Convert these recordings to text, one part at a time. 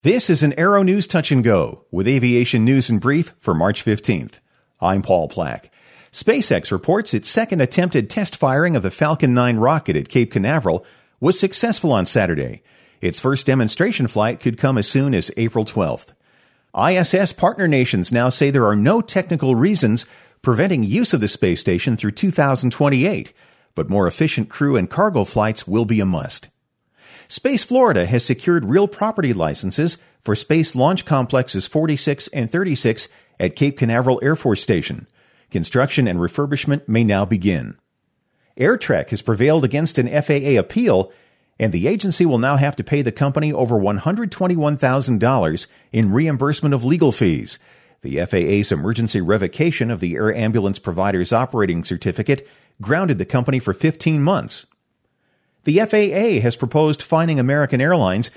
This is an Aero News Touch and Go with aviation news in brief for March 15th. I'm Paul Plack. SpaceX reports its second attempted test firing of the Falcon 9 rocket at Cape Canaveral was successful on Saturday. Its first demonstration flight could come as soon as April 12th. ISS partner nations now say there are no technical reasons preventing use of the space station through 2028, but more efficient crew and cargo flights will be a must. Space Florida has secured real property licenses for Space Launch Complexes 46 and 36 at Cape Canaveral Air Force Station. Construction and refurbishment may now begin. AirTrek has prevailed against an FAA appeal, and the agency will now have to pay the company over $121,000 in reimbursement of legal fees. The FAA's emergency revocation of the air ambulance provider's operating certificate grounded the company for 15 months. The FAA has proposed fining American Airlines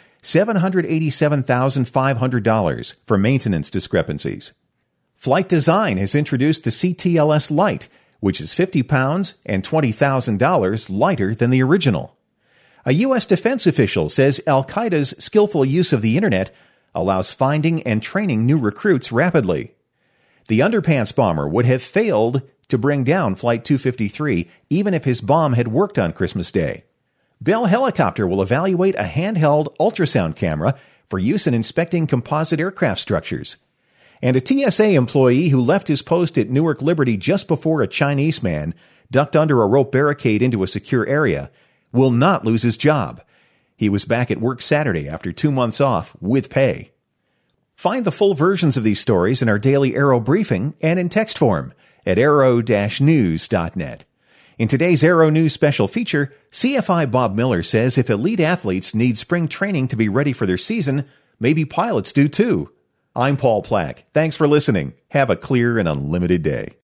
$787,500 for maintenance discrepancies. Flight Design has introduced the CTLS Lite, which is 50 pounds and $20,000 lighter than the original. A U.S. defense official says al-Qaeda's skillful use of the internet allows finding and training new recruits rapidly. The underpants bomber would have failed to bring down Flight 253 even if his bomb had worked on Christmas Day. Bell Helicopter will evaluate a handheld ultrasound camera for use in inspecting composite aircraft structures. And a TSA employee who left his post at Newark Liberty just before a Chinese man ducked under a rope barricade into a secure area will not lose his job. He was back at work Saturday after 2 months off with pay. Find the full versions of these stories in our daily Aero briefing and in text form at aero-news.net. In today's Aero News special feature, CFI Bob Miller says if elite athletes need spring training to be ready for their season, maybe pilots do too. I'm Paul Plack. Thanks for listening. Have a clear and unlimited day.